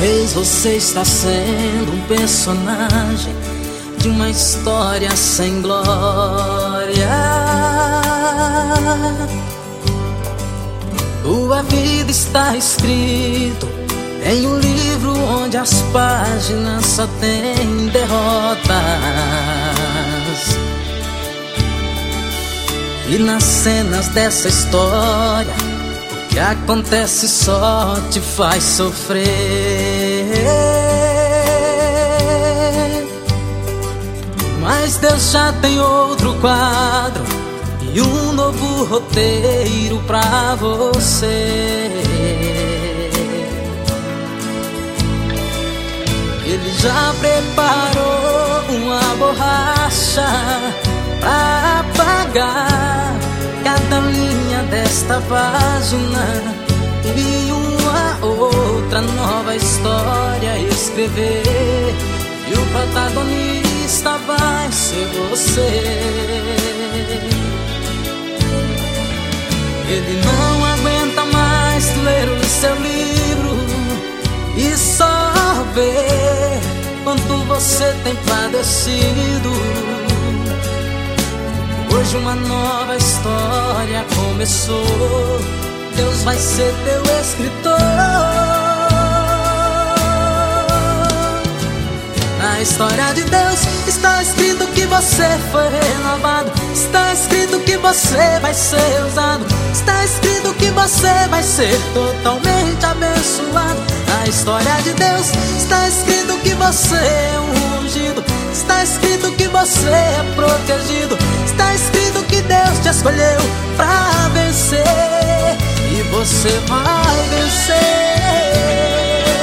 Talvez você está sendo um personagem de uma história sem glória. Tua vida está escrito em um livro onde as páginas só têm derrotas, e nas cenas dessa história o que acontece só te faz sofrer. Mas Deus já tem outro quadro e um novo roteiro pra você. Ele já preparou uma borracha pra apagar cada linha desta página e uma outra nova história escrever. E o protagonista vai ser você. Ele não aguenta mais ler o seu livro e só ver quanto você tem padecido. Hoje uma nova história começou. Deus vai ser teu escritor. Na história de Deus está escrito que você foi renovado. Está escrito que você vai ser usado. Está escrito que você vai ser totalmente abençoado. Na história de Deus está escrito que você é um ungido. Está escrito que você é protegido. Está escrito que Deus te escolheu pra vencer. E você vai vencer.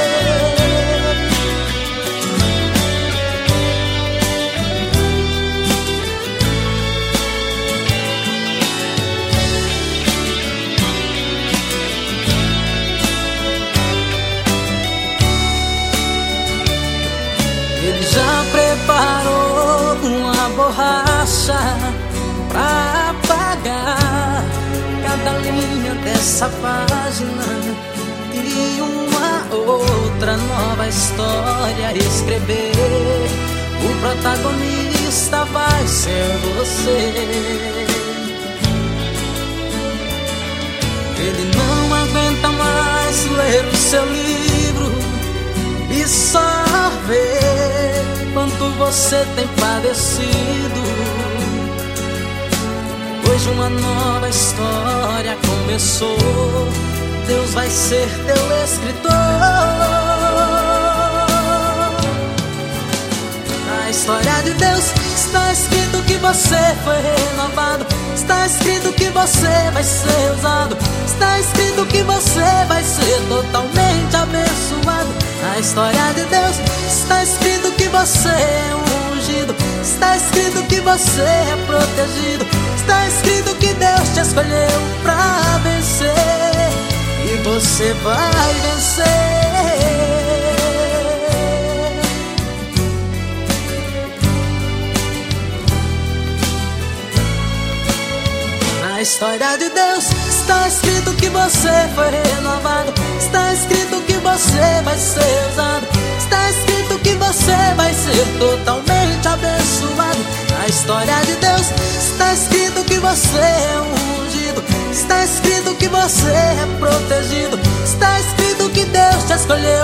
Ele já preparou uma borracha pra apagar cada linha dessa página e uma outra nova história escrever. O protagonista vai ser você. Ele não aguenta mais ler o seu livro e só ver quanto você tem padecido. Hoje uma nova história começou. Deus vai ser teu escritor. Na história de Deus está escrito que você foi renovado. Está escrito que você vai ser usado. Está escrito que você vai ser totalmente abençoado. Na história de Deus está escrito que você é um ungido. Está escrito que você é protegido. Está escrito que Deus te escolheu pra vencer. E você vai vencer. Na história de Deus está escrito que você foi renovado. Está escrito que você vai ser usado. Está escrito que você vai ser totalmente abençoado. Na história de Deus está escrito que você é um ungido. Está escrito que você é protegido. Está escrito que Deus te escolheu